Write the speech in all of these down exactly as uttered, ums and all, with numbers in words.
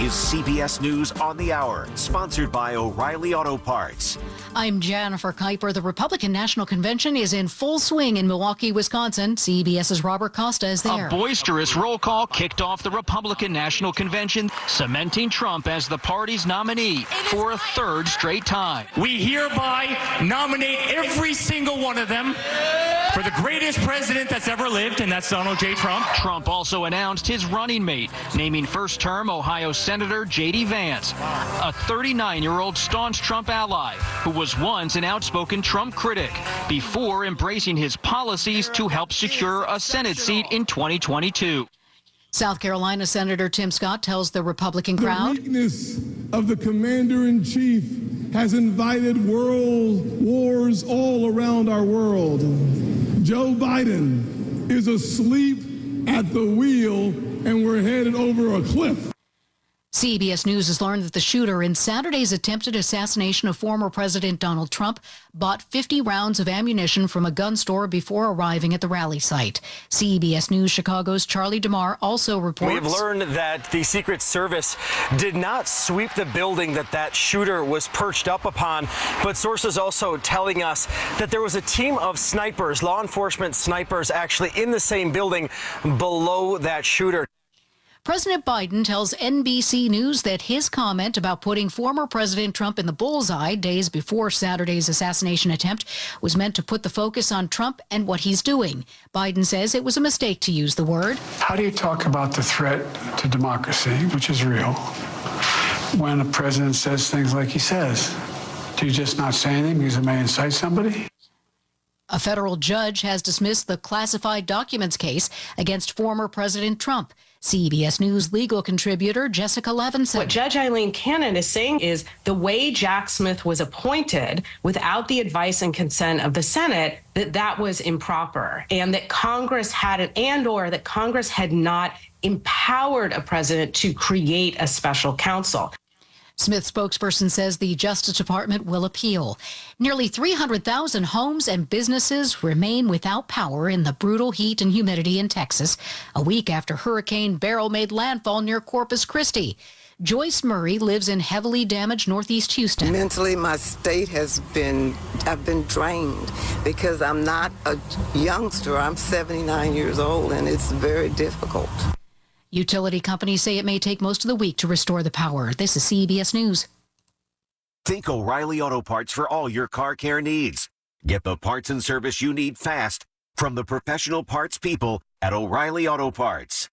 is C B S News on the Hour, sponsored by O'Reilly Auto Parts. I'm Jennifer Kuiper. The Republican National Convention is in full swing in Milwaukee, Wisconsin. CBS's Robert Costa is there. A boisterous roll call kicked off the Republican National Convention, cementing Trump as the party's nominee for a third straight time. We hereby nominate every single one of them for the greatest president that's ever lived, and that's Donald J. Trump. Trump also announced his running mate, naming first-term Ohio Senator J D Vance, a thirty-nine-year-old staunch Trump ally who was once an outspoken Trump critic before embracing his policies to help secure a Senate seat in twenty twenty-two. South Carolina Senator Tim Scott tells the Republican crowd, the weakness of the commander-in-chief has invited world wars all around our world. Joe Biden is asleep at the wheel, and we're headed over a cliff. C B S News has learned that the shooter in Saturday's attempted assassination of former President Donald Trump bought fifty rounds of ammunition from a gun store before arriving at the rally site. C B S News Chicago's Charlie DeMar also reports. We have learned that the Secret Service did not sweep the building that that shooter was perched up upon, but sources also telling us that there was a team of snipers, law enforcement snipers, actually in the same building below that shooter. President Biden tells N B C News that his comment about putting former President Trump in the bullseye days before Saturday's assassination attempt was meant to put the focus on Trump and what he's doing. Biden says it was a mistake to use the word. How do you talk about the threat to democracy, which is real, when a president says things like he says? Do you just not say anything because it may incite somebody? A federal judge has dismissed the classified documents case against former President Trump. C B S News legal contributor Jessica Levinson. What Judge Eileen Cannon is saying is the way Jack Smith was appointed without the advice and consent of the Senate, that that was improper, and that Congress had it, and or that Congress had not empowered a president to create a special counsel. Smith spokesperson says the Justice Department will appeal. Nearly three hundred thousand homes and businesses remain without power in the brutal heat and humidity in Texas, a week after Hurricane Beryl made landfall near Corpus Christi. Joyce Murray lives in heavily damaged northeast Houston. Mentally, my state has been, I've been drained because I'm not a youngster. I'm seventy-nine years old, and it's very difficult. Utility companies say it may take most of the week to restore the power. This is C B S News. Think O'Reilly Auto Parts for all your car care needs. Get the parts and service you need fast from the professional parts people at O'Reilly Auto Parts.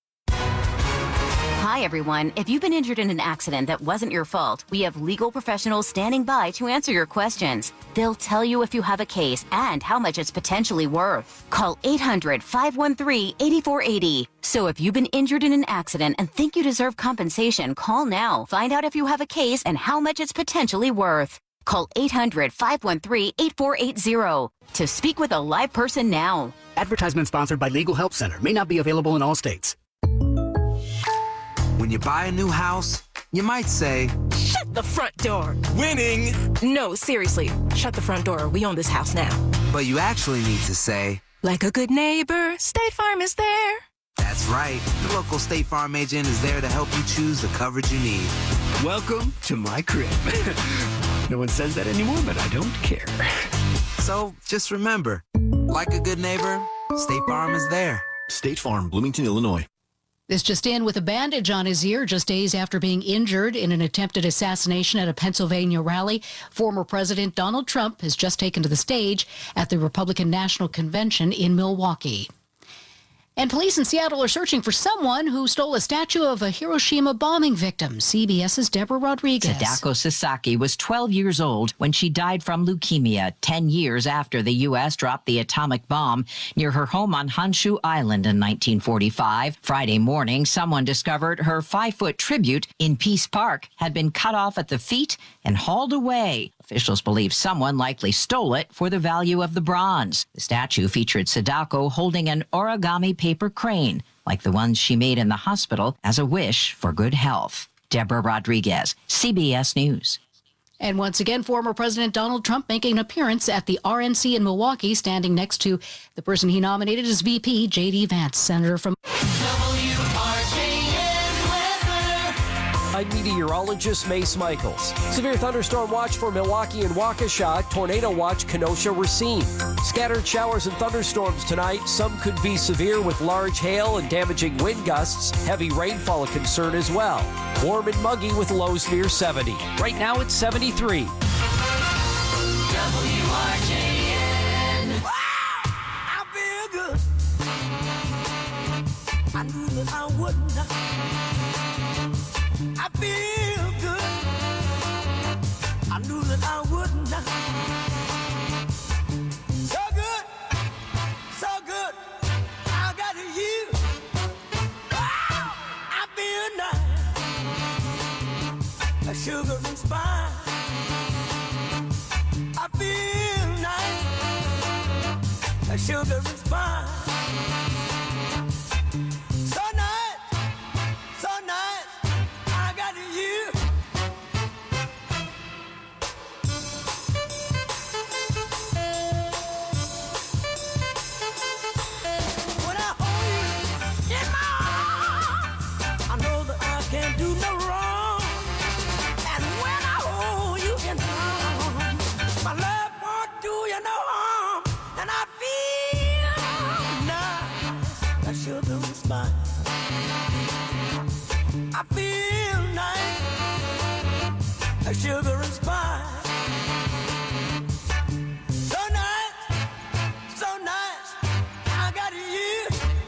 Hi, everyone. If you've been injured in an accident that wasn't your fault, we have legal professionals standing by to answer your questions. They'll tell you if you have a case and how much it's potentially worth. Call eight hundred, five one three, eight four eight zero. So if you've been injured in an accident and think you deserve compensation, call now. Find out if you have a case and how much it's potentially worth. Call eight hundred, five one three, eight four eight zero to speak with a live person now. Advertisement sponsored by Legal Help Center. May not be available in all states. When you buy a new house, you might say, "Shut the front door." Winning! No, seriously, shut the front door. We own this house now. But you actually need to say, "Like a good neighbor, State Farm is there." That's right. The local State Farm agent is there to help you choose the coverage you need. Welcome to my crib. No one says that anymore, but I don't care. So just remember, like a good neighbor, State Farm is there. State Farm, Bloomington, Illinois. This just in, with a bandage on his ear just days after being injured in an attempted assassination at a Pennsylvania rally, former President Donald Trump has just taken to the stage at the Republican National Convention in Milwaukee. And police in Seattle are searching for someone who stole a statue of a Hiroshima bombing victim. CBS's Deborah Rodriguez. Sadako Sasaki was twelve years old when she died from leukemia, ten years after the U S dropped the atomic bomb near her home on Honshu Island in nineteen forty-five. Friday morning, someone discovered her five-foot tribute in Peace Park had been cut off at the feet and hauled away. Officials believe someone likely stole it for the value of the bronze. The statue featured Sadako holding an origami paper crane, like the ones she made in the hospital as a wish for good health. Deborah Rodriguez, C B S News. And once again, former President Donald Trump making an appearance at the R N C in Milwaukee, standing next to the person he nominated as V P, J D Vance, Senator from... W R J N weather. I'm meteorologist Mace Michaels. Severe thunderstorm watch for Milwaukee and Waukesha. Tornado watch Kenosha, Racine. Scattered showers and thunderstorms tonight. Some could be severe with large hail and damaging wind gusts. Heavy rainfall a concern as well. Warm and muggy with lows near seventy. Right now it's seventy-three. W R J N. Wow, I feel good. I knew that I wouldn't. I feel good. I knew that I wouldn't. So good, so good. I got you. Wow, I feel nice. A sugar and spice. I feel nice. A sugar and spice. So nice, so nice. I got you. When I hold you in my arms, I know that I can't do no wrong. And when I hold you in my arms, my love won't do you no harm. And I feel nice. That sugar and spice. I feel nice, like sugar and spice. So nice, so nice, I got you.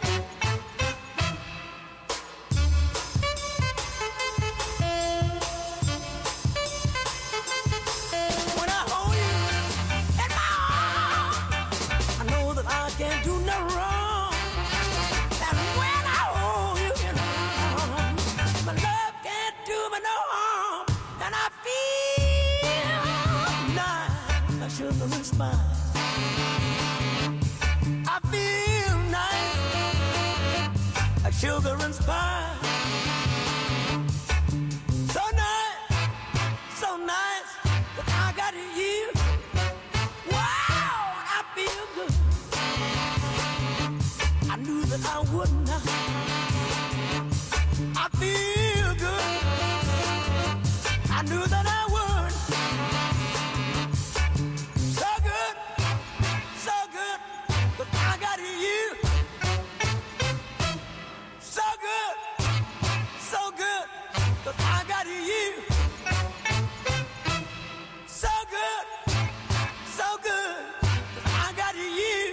When I hold you in my arms, I know that I can't do no wrong. And when I hold you in my arms, my love can't do me no harm. And I feel nice, like sugar and spice. I feel nice, like sugar and spice. So nice, so nice, that I got you. Wow, I feel good. I knew that I wouldn't. I feel good. I knew that I would. So good, so good, but I got you. So good, so good, but I got you. So good, so good, but I got you.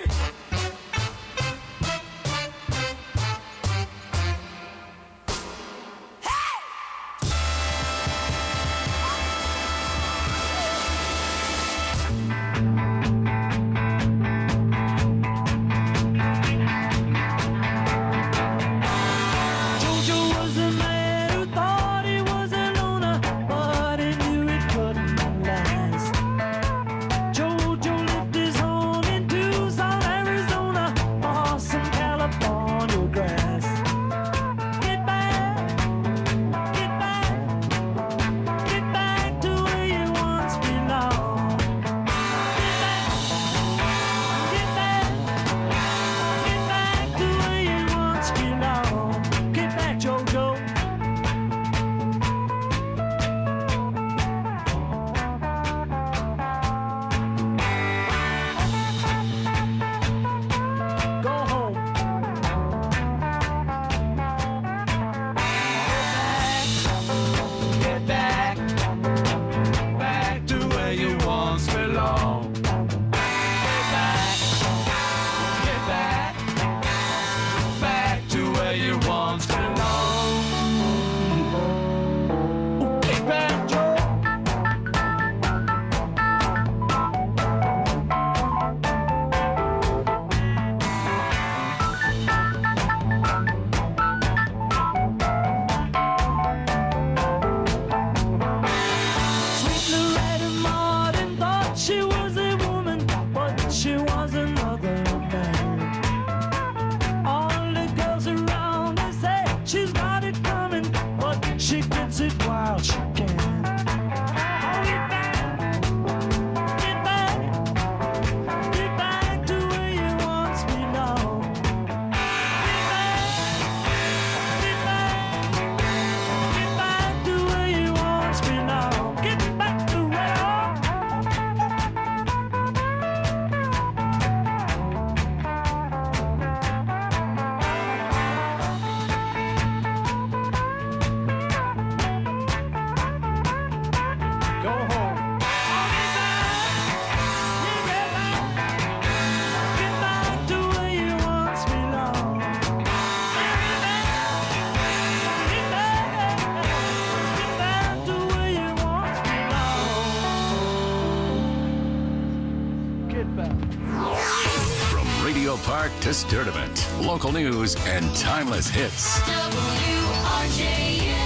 Start to Sturdivant. Local news and timeless hits. W R J N.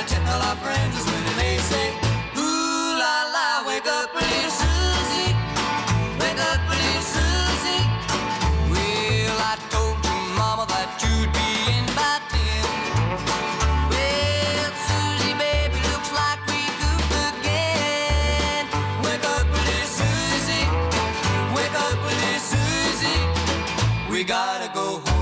tell our friends when they say, ooh la la, wake up, little Susie, wake up, little Susie. Well, I told your mama that you'd be in by ten. Well, Susie, baby, looks like we goofed again. Wake up, little Susie, wake up, little Susie. We gotta go home.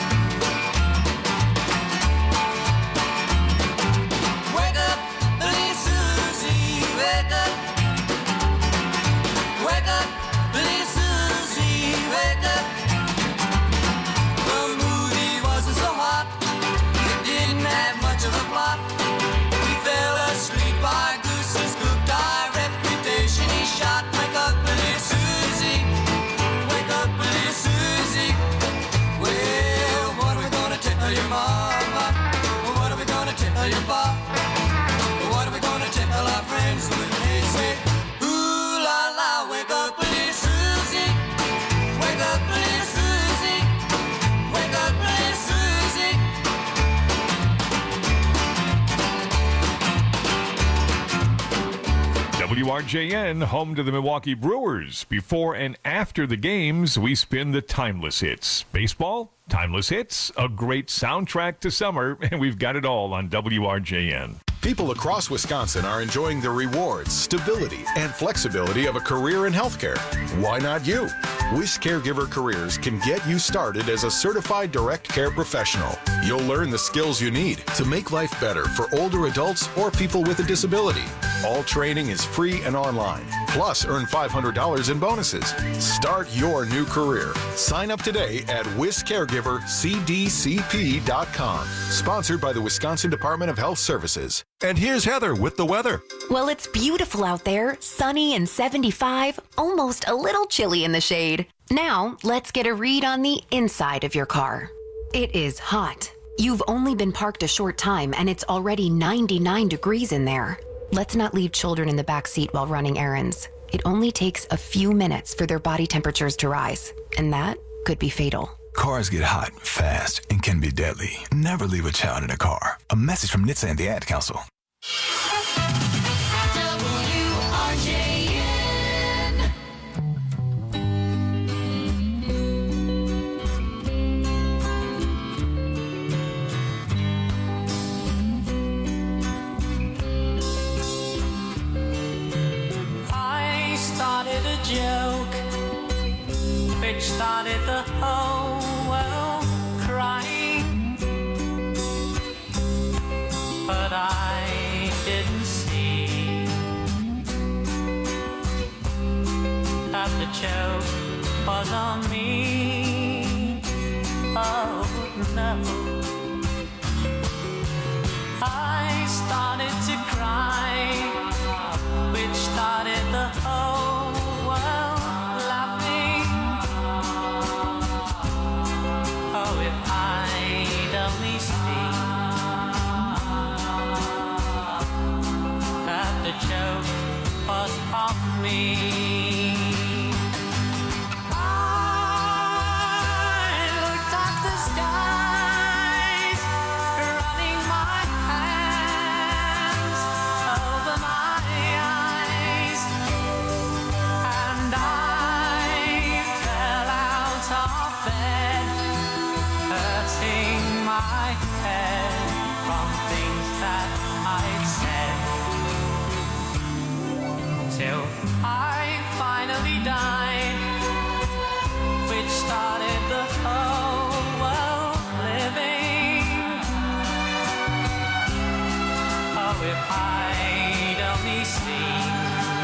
W R J N, home to the Milwaukee Brewers. Before and after the games, we spin the timeless hits. Baseball, timeless hits, a great soundtrack to summer, and we've got it all on W R J N. People across Wisconsin are enjoying the rewards, stability, and flexibility of a career in healthcare. Why not you? Wish Caregiver Careers can get you started as a certified direct care professional. You'll learn the skills you need to make life better for older adults or people with a disability. All training is free and online. Plus, earn five hundred dollars in bonuses. Start your new career. Sign up today at wish caregiver c d c p dot com. Sponsored by the Wisconsin Department of Health Services. And here's Heather with the weather. Well, it's beautiful out there, sunny and seventy-five, almost a little chilly in the shade. Now, let's get a read on the inside of your car. It is hot. You've only been parked a short time and it's already ninety-nine degrees in there. Let's not leave children in the back seat while running errands. It only takes a few minutes for their body temperatures to rise, and that could be fatal. Cars get hot, fast, and can be deadly. Never leave a child in a car. A message from N H T S A and the Ad Council. W R J N. I started a joke which started the whole world crying, but I didn't see that the joke was on me. Oh no. I started to cry, which started the whole world laughing. Oh, if I'd only seen that the joke was on me. I looked at the skies, running my hands over my eyes, and I fell out of bed, hurting my head from things that I'd said, till I finally died, which started the whole world living. Oh, if I'd only seen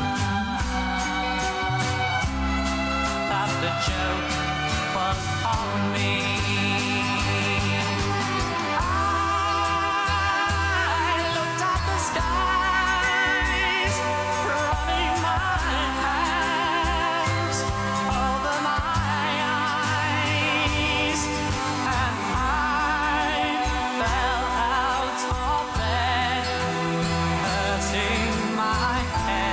that the joke was on me. I looked at the skies, running my hands over my eyes, and I fell out of bed, hurting my head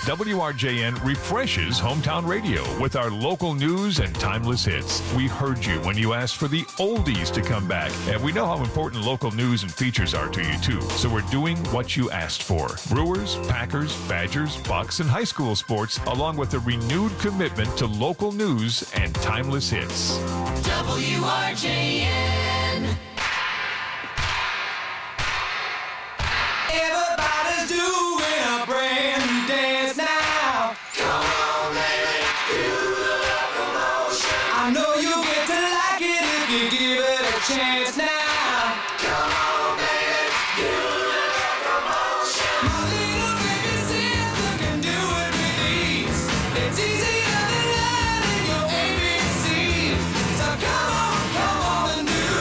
W R J N refreshes hometown radio with our local news and timeless hits. We heard you when you asked for the oldies to come back, and we know how important local news and features are to you too. So we're doing what you asked for. Brewers, Packers, Badgers, Bucks, and high school sports, along with a renewed commitment to local news and timeless hits. W R J N. Everybody's doing a brand new dance now. Come on, baby, do the locomotion. I know you'll get to like it if you give it a chance now. Come on, baby, do the locomotion. My little baby sister can do it with ease. It's easier than learning your A B Cs. So come on, come on and do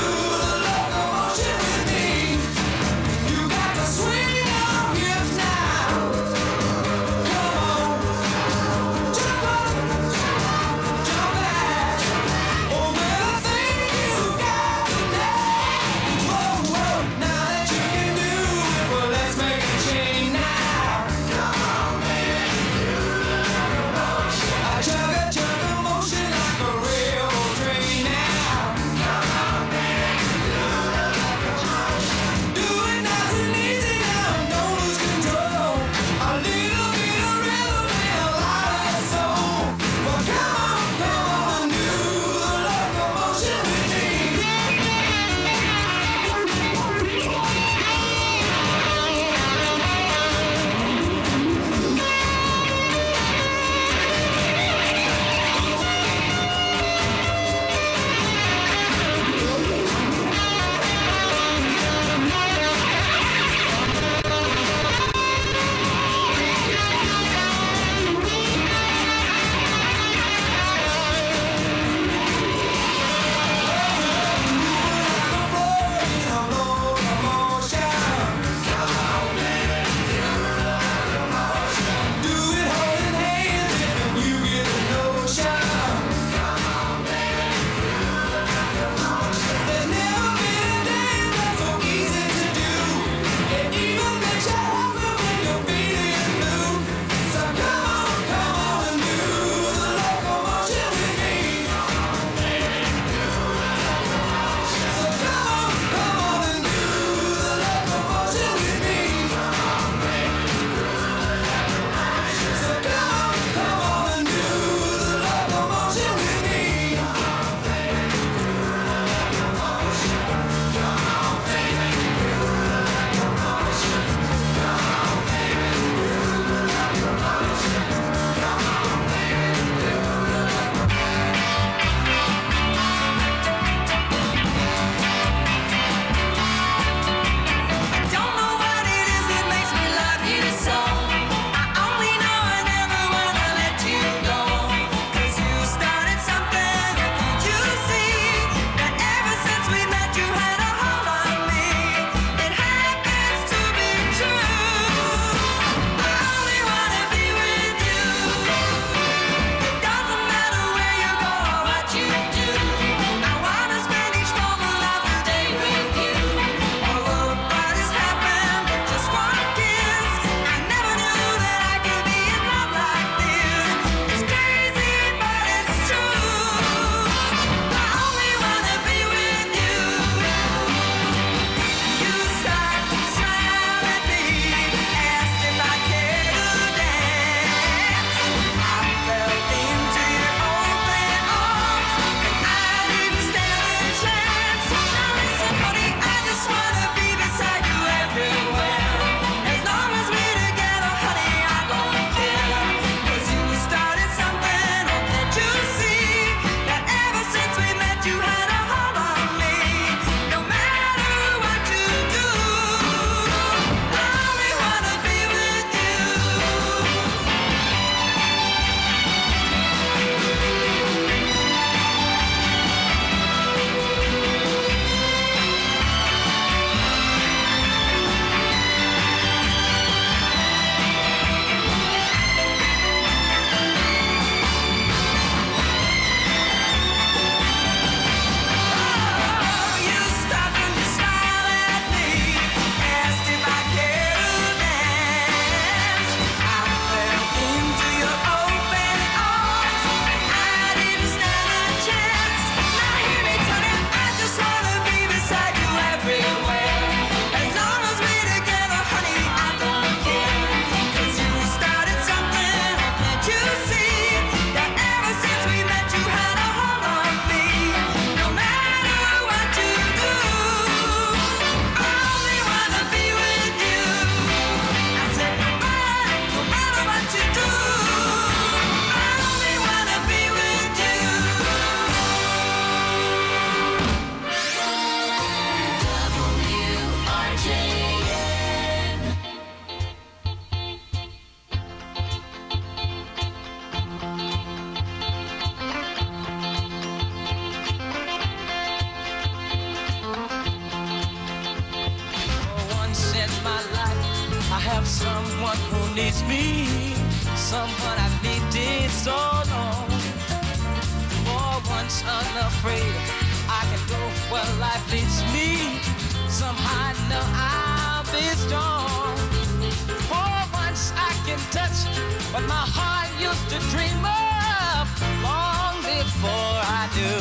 needs me, someone I've needed so long. For once unafraid, I can go where life leads me. Somehow I know I'll be strong. For once I can touch what my heart used to dream of long before I do.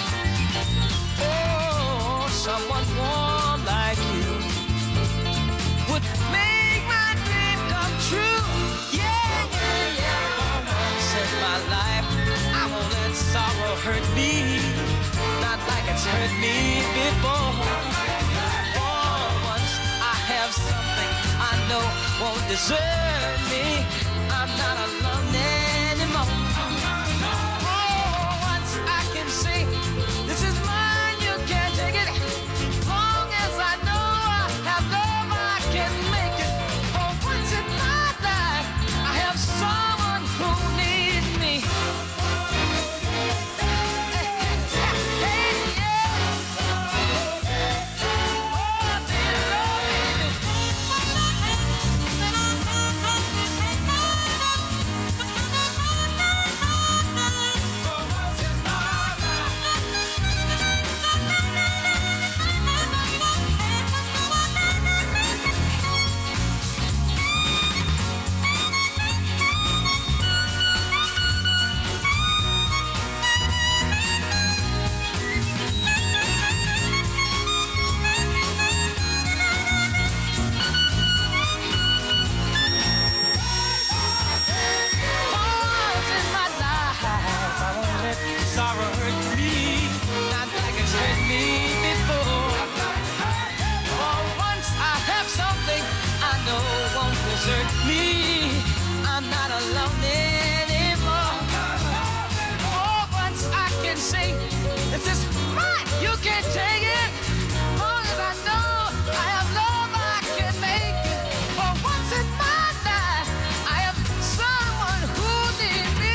Oh, someone warm like you would make my dream come true. Yeah, yeah, yeah. For once in my life, I won't let sorrow hurt me, not like it's hurt me before. For once I have something I know won't desert me. I'm not alone anymore. For once I can say, this is mine, you can't take it. Long as I know I have love, I can make it. For once in my life, I have someone who needs me. Sorrow hurt me, not like it's hurt me before. For once I have something I know won't desert me. I'm not alone anymore. For once I can say, this is mine, you can't take it. Long as I know I have love, I can make it. For once in my life, I have someone who needs me.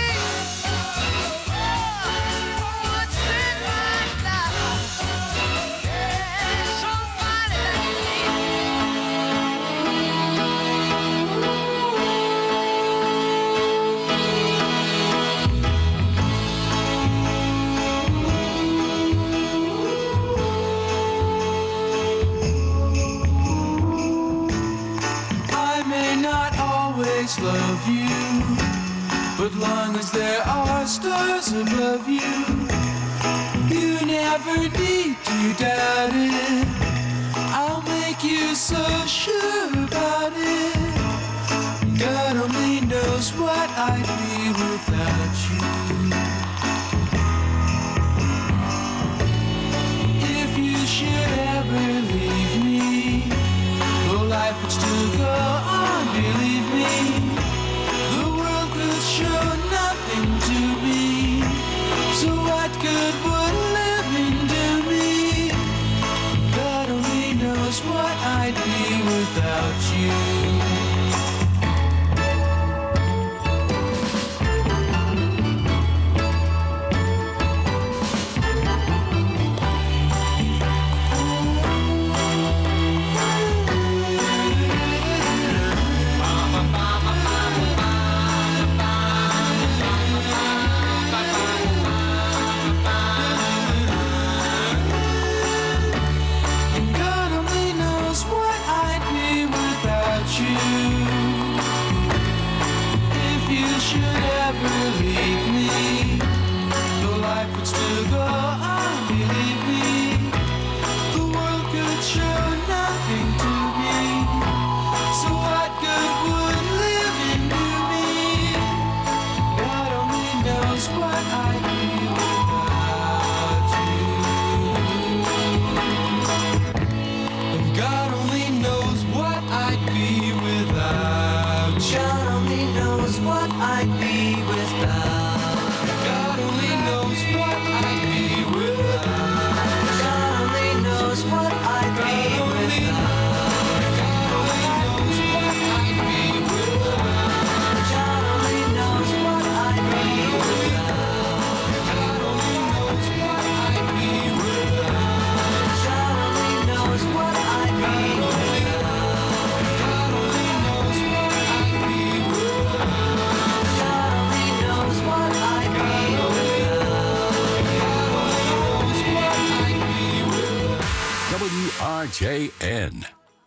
Love you, but long as there are stars above you, you never need to doubt it. I'll make you so sure about it. God only knows what I'd be without you. If you should ever leave me, though life would still go on, believe me. Show nothing to me, so what good would living do me? God only knows what I'd be without you. J N.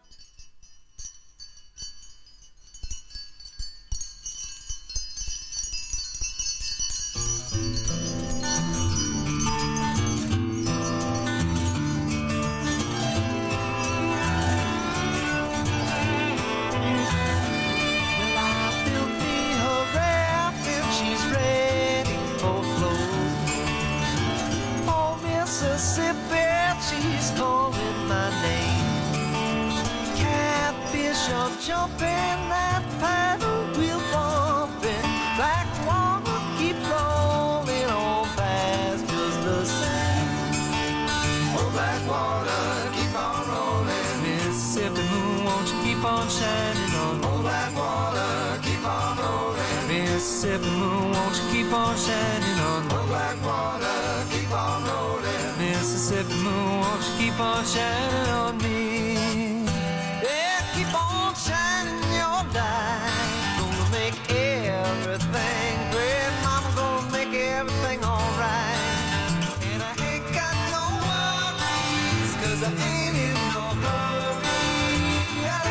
Jumping that paddle wheel bumping, black water keep rolling on past just the same. Oh, black water keep on rolling, Mississippi moon, won't you keep on shining on? Oh, black water keep on rolling, Mississippi moon, won't you keep on shining on? Oh, black water keep on rolling, Mississippi moon, won't you keep on shining on me? Keep on shining your light, gonna make everything great. Mama gonna make everything alright. And I ain't got no worries, cause I ain't in no hurry at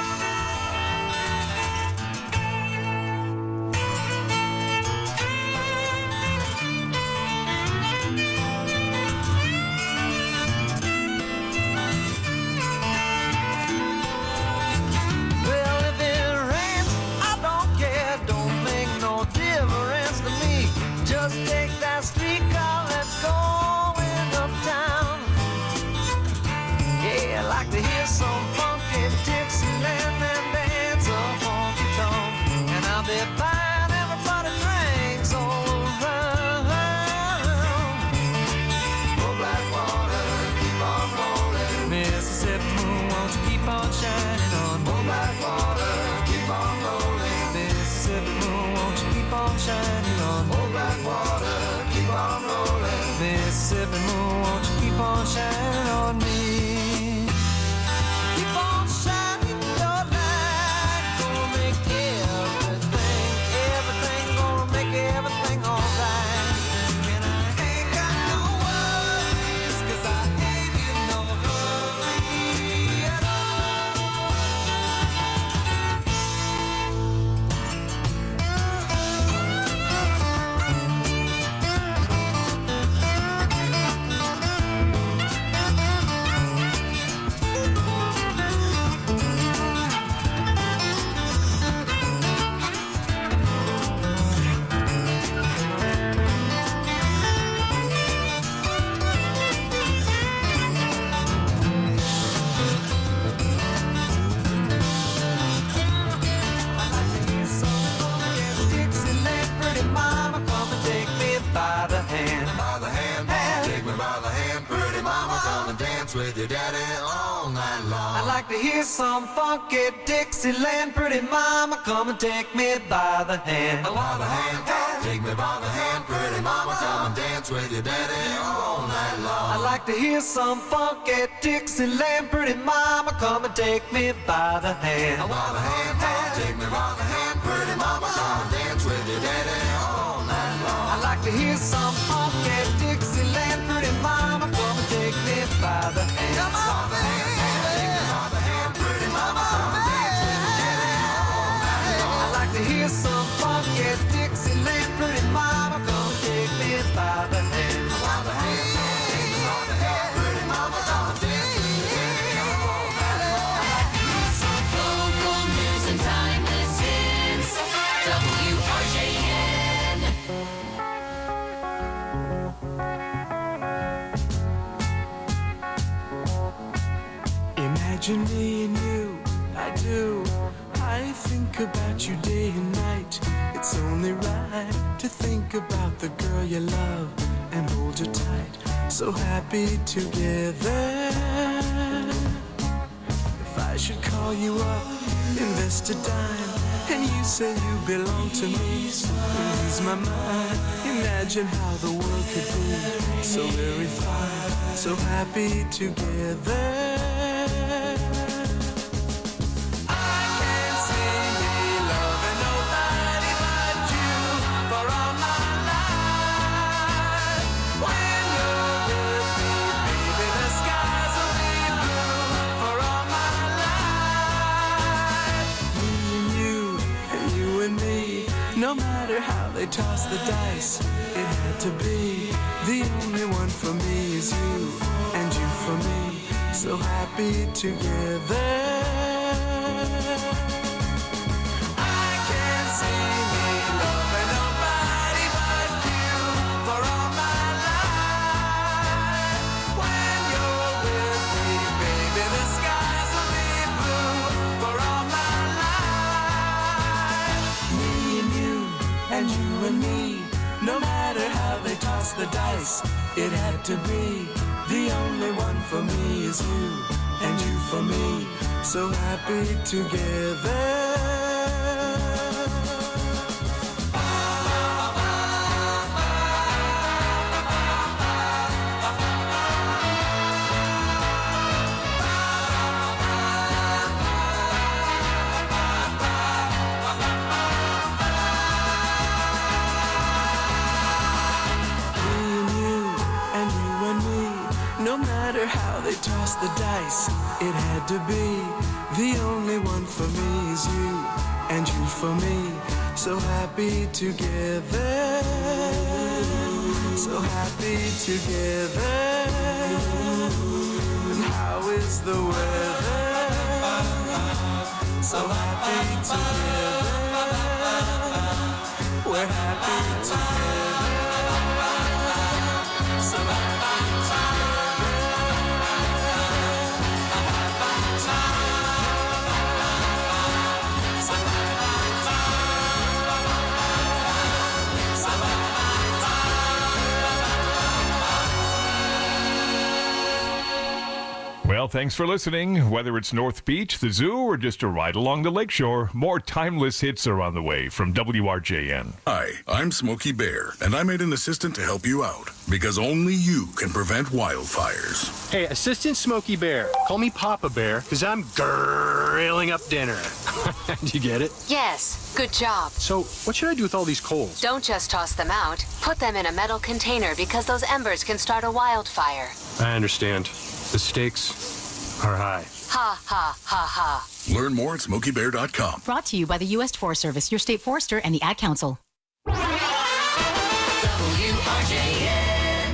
just take that streetcar, let's go uptown. Yeah, I like to hear some funky Dixieland and dance a honky tonk. And I'll be buying everybody drinks all around. Oh, black water, keep on rolling, Mississippi moon, won't you keep on shining on? Oh, black water, keep on rolling, Mississippi moon, won't you keep on shining on? Oh, black water, keep on rolling, Mississippi moon, won't you keep on shining on me? Keep on shining your light, gonna make everything, everything, gonna make everything alright. And I ain't got no worries, cause I ain't in no hurry at with your daddy all night long. I'd like to hear some funky Dixieland. Pretty mama, come and take me by the hand. By the hand, take me by the hand. Pretty mama, come and dance with your daddy all night long. I'd like to hear some funky Dixieland. Pretty mama, come and take me by the hand. By the hand, take me by the hand. Pretty mama, come and dance with your daddy all night long. I'd like to hear some funky Dixieland. Pretty mama, come and take me by the hand. Come on, baby. Take me by the hand. Pretty mama, come and dance with your daddy all night long. I'd like to hear some funky Dixieland. Pretty mama, come and take me by the hand. By the hand. Take me by the hand. Pretty mama, come and dance with your daddy all night long. I'd like to hear some local news and timeless hits. W R J N. Imagine me and you, I do. I think about you day and night. It's only right to think about the girl you love and hold her tight. So happy together. If I should call you up, invest a dime, and you say you belong to me, lose my mind. Imagine how the world could be so very fine, so happy together. No matter how they toss the dice, it had to be. The only one for me is you, and you for me. So happy together. I can't see me loving nobody but you for all my life. When you're with me, baby, the skies will be blue for all my life. Me and you, and you and me. No matter how they toss the dice, it had to be. The only one for me is you, and you for me. So happy together. No matter how they toss the dice, it had to be. The only one for me is you, and you for me. So happy together. So happy together. And how is the weather? So happy together. We're happy together. So happy together. Well, thanks for listening. Whether it's North Beach, the zoo, or just a ride along the lakeshore, more timeless hits are on the way from W R J N. Hi, I'm Smokey Bear, and I made an assistant to help you out, because only you can prevent wildfires. Hey, Assistant Smokey Bear, call me Papa Bear, because I'm grilling up dinner. Do you get it? Yes, good job. So, what should I do with all these coals? Don't just toss them out. Put them in a metal container because those embers can start a wildfire. I understand. The stakes are high. Ha, ha, ha, ha. Learn more at smokey bear dot com. Brought to you by the U S Forest Service, your state forester, and the Ad Council. W R J N.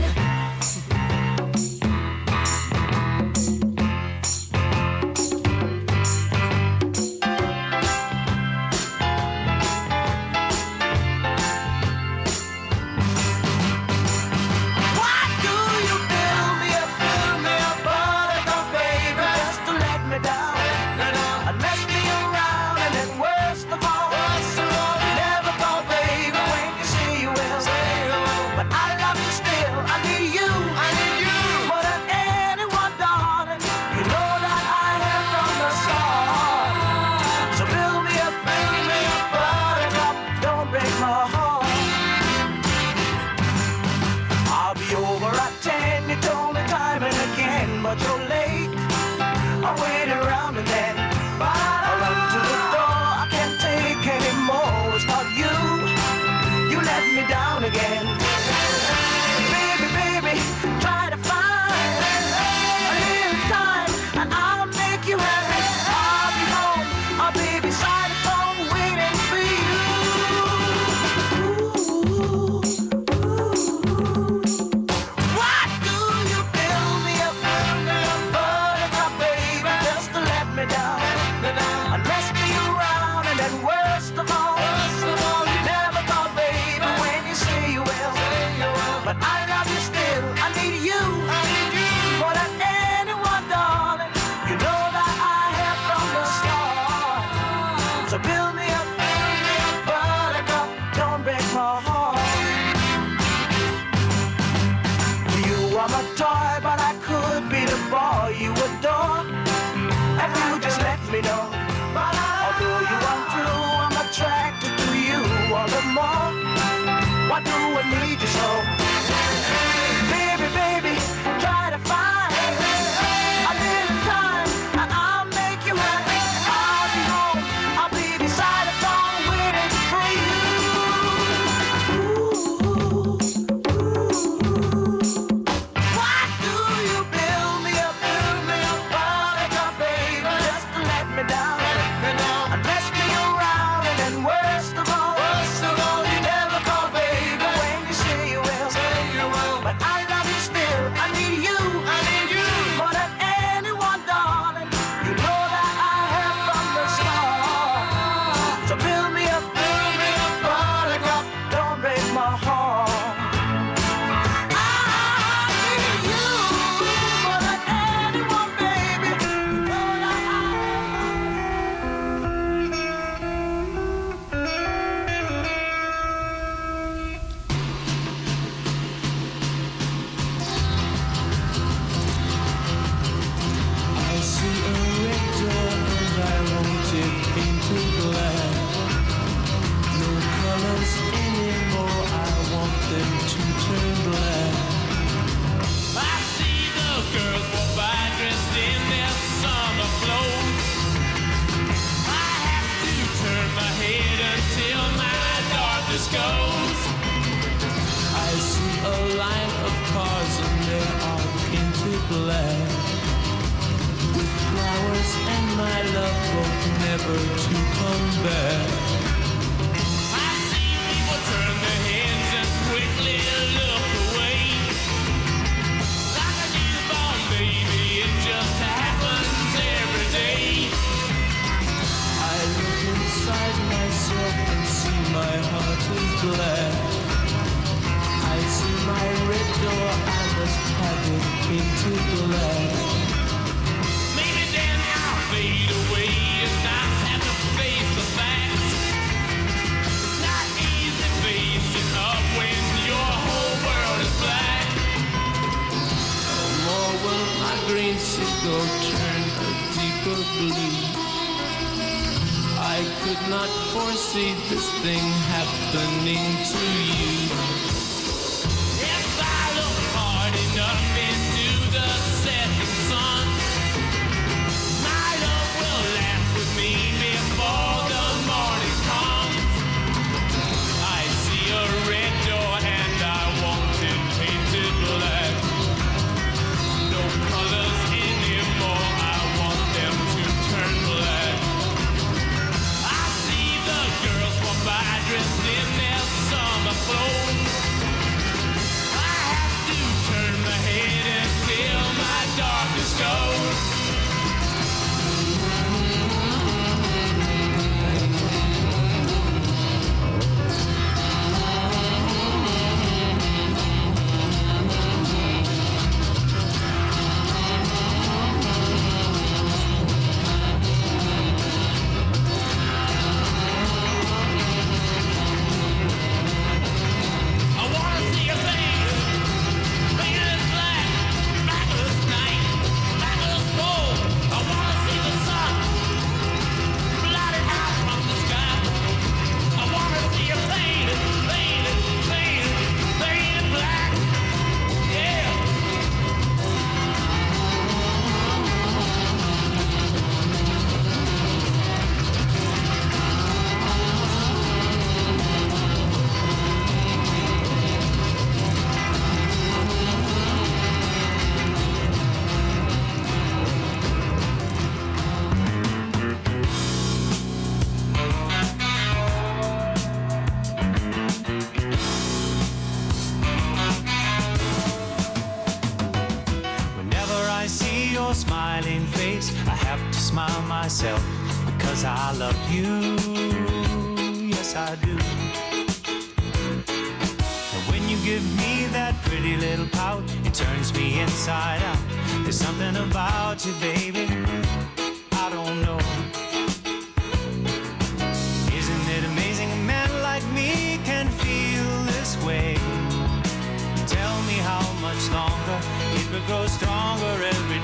But you're late. I wait around and then I run to the door. I can't take anymore. It's not you. You let me down again. Baby, baby, try to find a little time and I'll make you happy. I'll be home. I'll be beside the phone waiting for you. What do you build me up? Down, and mess me around, and then worst of all, worst of all you never thought, baby, when you say you will, but I love you still, I need you, I need you, more than anyone, darling, you know that I have from the start, so build me up, buttercup, don't break my heart, you are my toy, but I could be the boy you adore. If you just let me know, although you are true, I'm attracted to you all the more. Why do I need you so? Baby, baby, try to find a little time and I'll make you happy. I'll be home, I'll be beside the phone waiting for you. Why do you build me up, build me up, buttercup, baby, just to let me down, and mess me around, and then worst of all, worst of all, darkness goes. I see a line of cars and they are painted black, with flowers and my love both never to come back. I see people turn their heads and quickly look away. Like a newborn baby, it just happens every day. I look inside myself and see my heart is black. I see my red door, I must have it painted black. Maybe then I'll fade away and not have to face the facts. It's not easy facing up when your whole world is black. No more will my green seagull turn a deeper blue. I could not foresee this thing happening to you. If I look hard enough into the setting sun, my love will laugh with me before the morning comes. I see a red door and I want it painted black. No colors anymore, I want them to turn black. I see the girls walk by dressed in their summer clothes. I have to turn my head until my darkness goes. I wanna see you fade, fade in black, black as night, black as gold. I wanna see the sun blotted out from the sky. I wanna see you fade, fade, fade, fade in black. Yeah. Whenever I see your smiling face, I have to smile myself because I love you. Yes, I do. And when you give me that pretty little pout, it turns me inside out. There's something about you, baby, I don't know. Isn't it amazing a man like me can feel this way? Tell me how much longer it will grow stronger every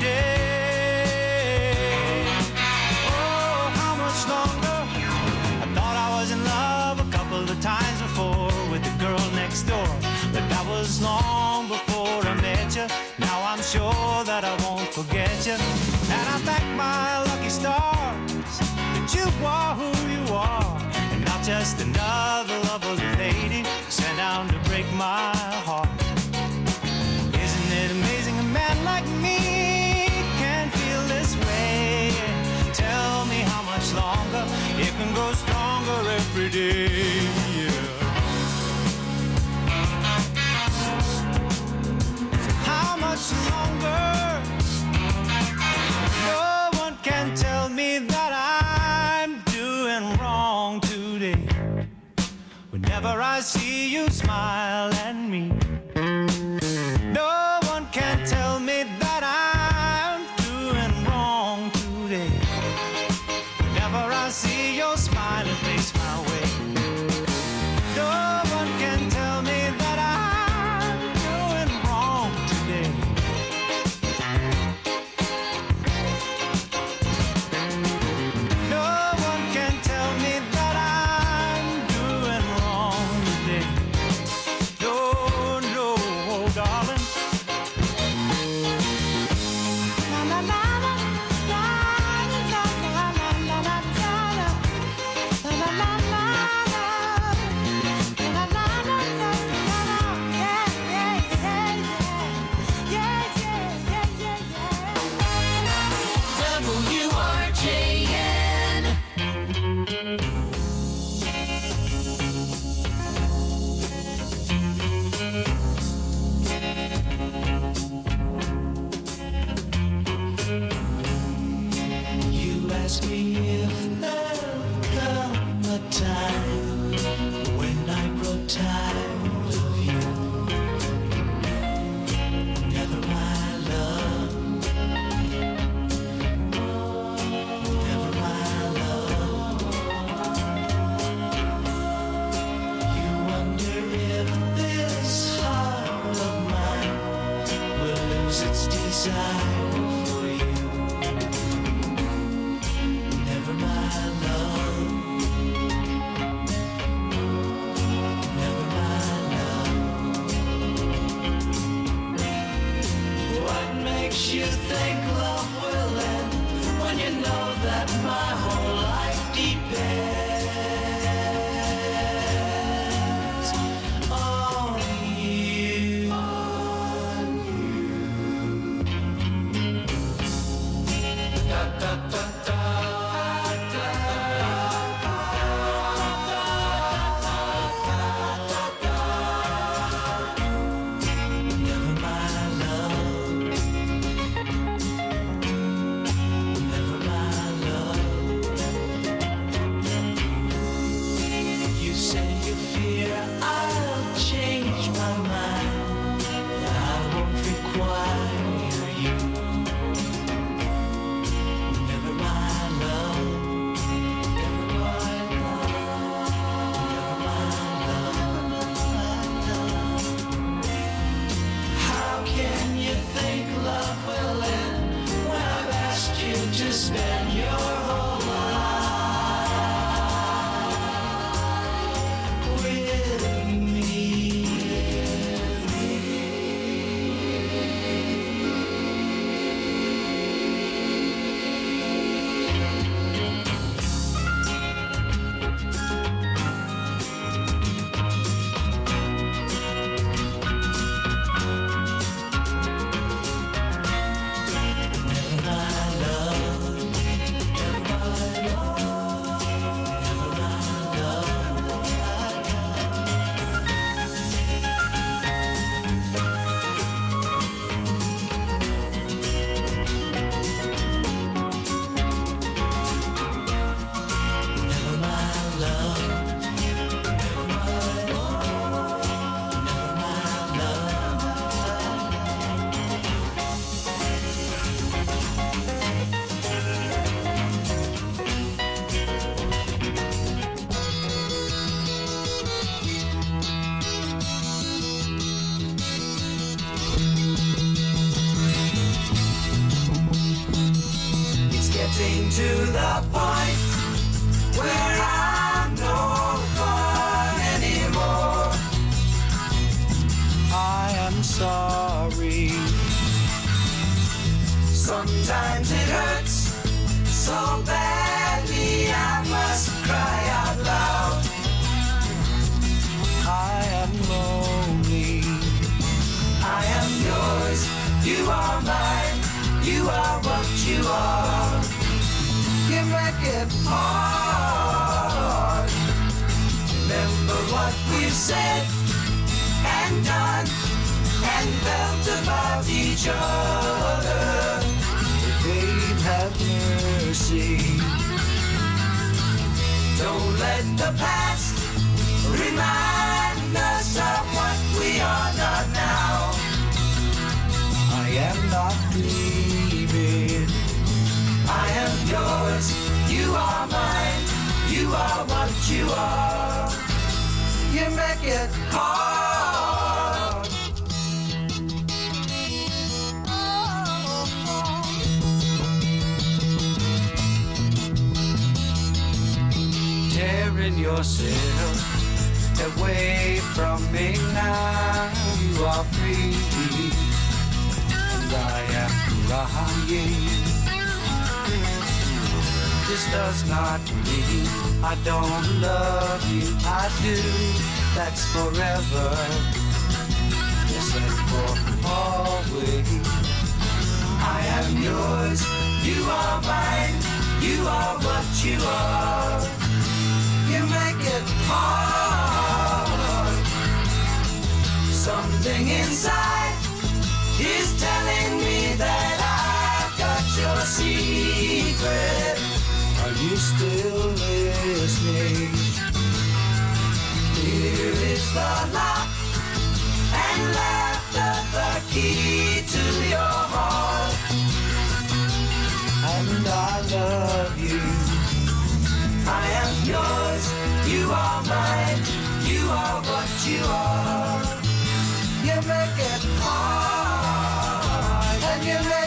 day. Oh, how much longer? I thought I was in love a couple of times before with the girl next door, but that was long before I met you. Now I'm sure that I won't forget you, and I thank my lucky stars that you are who you are, and not just another lovely lady sent down to break my heart. Isn't it amazing a man like me can feel this way? Tell me how much longer it can grow stronger every day. Yeah. How much longer? No one can tell me that I'm doing wrong today. Whenever I see you smile at me, no one can tell me that I'm doing wrong today. Whenever I see your smiling face my way, no one can tell me that I'm doing wrong today. No one can tell me that I'm doing wrong today. No, desire for you. Never my love. Never my love. What makes you think love will end when you know that my whole life depends on you? On you. Da, da, da, da, da, never my love. Never my love. You say you fear I'll change my mind. I won't require you. Never my love. Never my love. Never my love. How can you think love will end when I've asked you to spend your whole life with me? Never my love. Never my love. Never my Never my love. Never my love. Never my It's getting to the point where I'm no fun anymore. I am sorry. Sometimes it hurts so badly I must cry out loud. I am lonely. I am yours. You are mine. You are what you are. You make it hard. Remember what we've said and done and felt about each other. Babe, have mercy. Don't let the past remind us of what we are not now. I am not dreaming. I am yours. You are mine. You are what you are. You make it hard. Tearing yourself away from me now. You are free. And I am crying. This does not mean I don't love you. I do. That's forever. Yes, and for always. I am yours. You are mine. You are what you are. You make it hard. Something inside is telling me that I've got your secret. Are you still listening? Here is the lock and laughter, the key to your heart. And I love you. I am yours. You are mine. You are what you are. You make it hard, and you make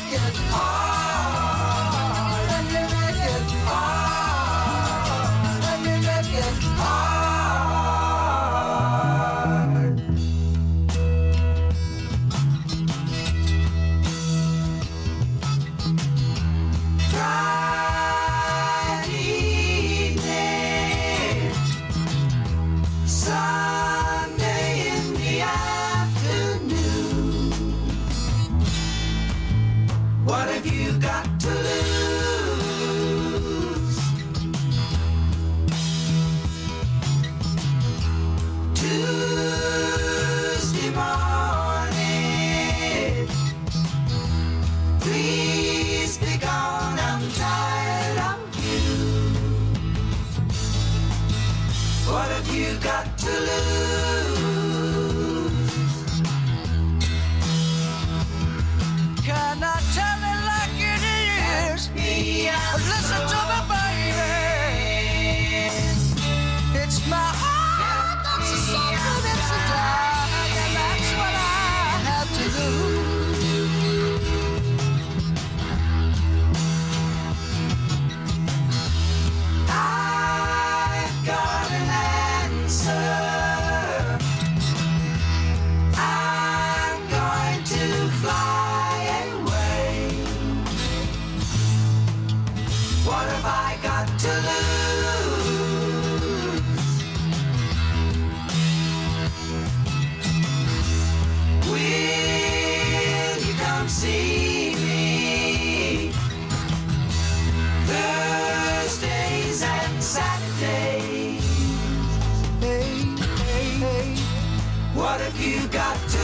have you got